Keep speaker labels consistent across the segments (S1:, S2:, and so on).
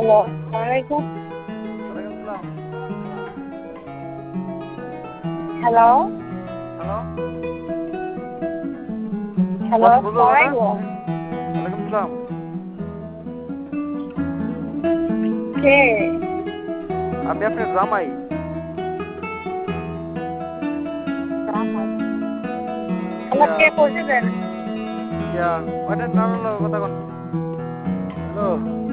S1: Hello, ওয়ালাইকুম। Hello
S2: hello,
S1: hello,
S2: কথা বুঝো না?
S1: ওয়ালাইকুম।
S2: ওয়ালাইকুম সালাম।
S1: কে?
S2: আমি আপনার জামাই।
S1: আমার কে পৌঁছে দেন?
S2: ইয়া ওটা নানুর লগে কথা কোন। হ্যালো,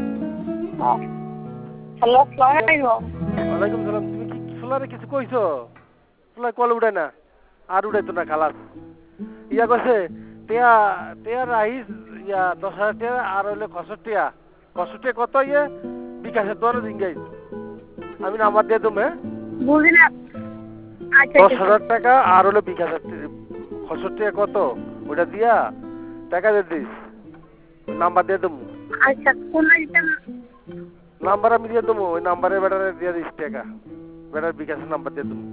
S1: হ্যালো, ওয়ালাইকুম।
S2: ওয়ালাইকুম সালাম। তুমি কি সোলারে কিছু কইছো? সোলার কল উড়ায় না, আর উড়াইতো না খালাস। ইয়া কইছে টিয়া টিয়া রাইস ইয়া 10,000 টিয়া আর হইলে খসর টিয়া কত ইয়ে বিকাশের দোয়ারে জিঙ্গাই। আমি নাম্বার দিয়ে দেবো।
S1: বুঝি না। আচ্ছা,
S2: 10,000 টাকা আর হলো বিকাশের খসর টিয়া কত ওটা দিয়া টাকা দিয়ে দিস। নাম্বার দিয়ে দেবো।
S1: আচ্ছা, কোন দিতেন?
S2: নাম্বার আমি দিয়ে দেবো, ওই নাম্বারে বেটারে দিয়ে দিস টাকা। বেটার বিকাশের নাম্বার দিয়ে দেবো।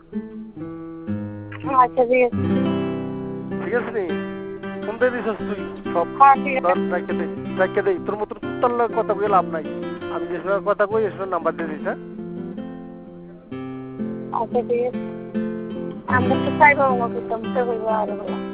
S1: আচ্ছা, ঠিক আছে।
S2: ঠিক আছে নি? ফোন দিয়ে দিস তুই সব
S1: হ্যাঁ, ঠিক আছে।
S2: রাখতে দেই। তোর মতন কুত্তার লগে কথা কই লাভ নাই। আমি যে সময় কথা কই এর সময় নাম্বার দিয়ে দিস। হ্যাঁ,
S1: আচ্ছা, ঠিক আছে। আমরা তো চাইবো আমার করতাম তো হইবো আর বলা।